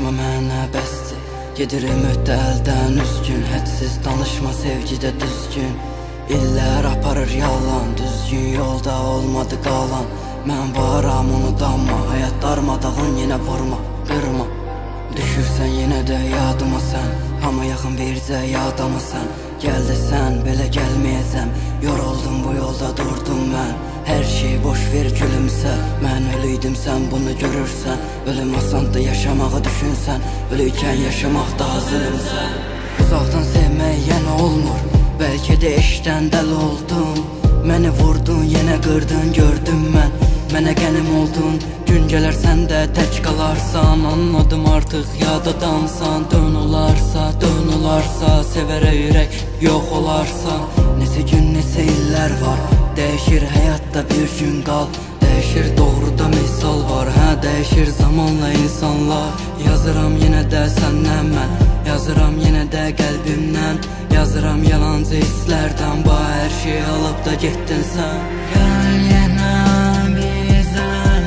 danışma mənə bəsdir. Gedirim ötə əldən üzgün, hədsiz danışma sevgidə düzgün. İllər aparır yalan, düzgün yolda olmadı qalan. Mən varam unudanma, həyat darmadağın yenə vurma, qırma. Düşürsən yenə də yadıma sən, hamı yaxın bircə yadamı sən. Gəl desən, belə gəlməyəcəm, yoruldum bu yolda durdum mən. Hər şey boş ver gülümsə, mən ölüydüm sən bunu görürsən. Ölüm asandı yaşamağı düşünsən, ölüykən yaşamaq daha zülümsən. Uzaqdan sevmək yenə olmur, bəlkə də eşdən dəl oldum. Məni vurdun, yenə qırdın, gördüm mən. Mənə qənim oldun, gün gələr sən də tək qalarsan. Anladım artıq yadadansan, dön olarsa, sevərə ürək yox olarsa. Neçə gün, neçə illər var, dəyişir həyatda bir gün qal. Dəyişir doğruda misal var, hə dəyişir zamanla insanlar. Yazıram yenə də səndən mən, yazıram yenə də qəlbimdən. Yazıram yalancı hisslərdən, hər şey alıb da getdin sən. Gəl yenə bizə,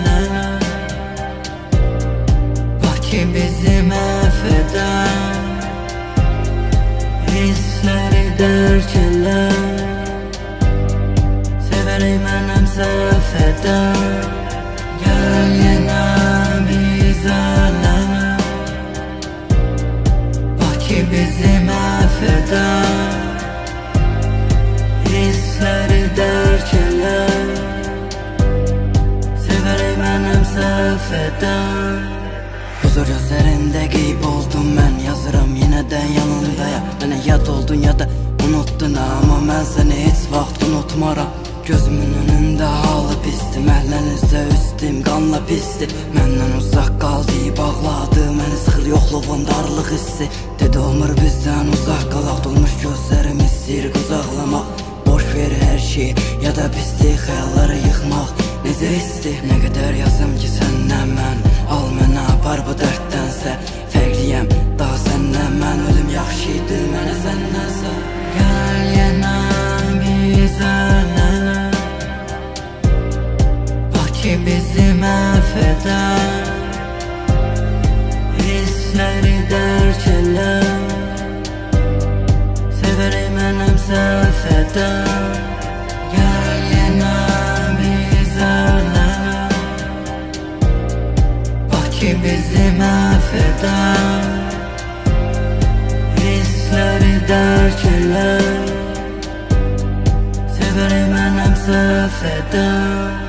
bax ki bizi məhv edən hissləri dərk elə. Sevərək mənəm səhv edən. Gəl yenə bizə, bax ki bizi məhv edən hissləri dərk elə. Sevərək mənəm səhv edən. Huzur gözlərində qeyb oldum mən, yazıram yenə də yanındayam. Mənə yad oldun ya da unuttun, amma mən səni heç vaxt unutmaram. Gözümün önündə halı pisdir, məhlənizdə üstüm qanla pisdir. Məndən uzaq qaldı, bağladı məni sıxır yoxluğun darlıq hissi. Dedi olmur bizdən uzaq qalaq, dolmuş gözlərim istəyir qucaqlamaq. Boş ver hər şey ya da pisdir, xəyalları yıxmaq necə hisdir. Nə qədər yazım ki səndən mən, al mənə apar bu dərddənsə. Fərqliyəm daha səndən mən, ölüm yaxşı idi mənə səndənsə. Gəl yenə bizə, bax ki bizi məhv edən hissləri dərk elə. Sevərək mənəm səhv edən. Gəl yenə bizə, bax ki bizi məhv edən hissləri dərk elə. Sevərək mənəm səhv edən.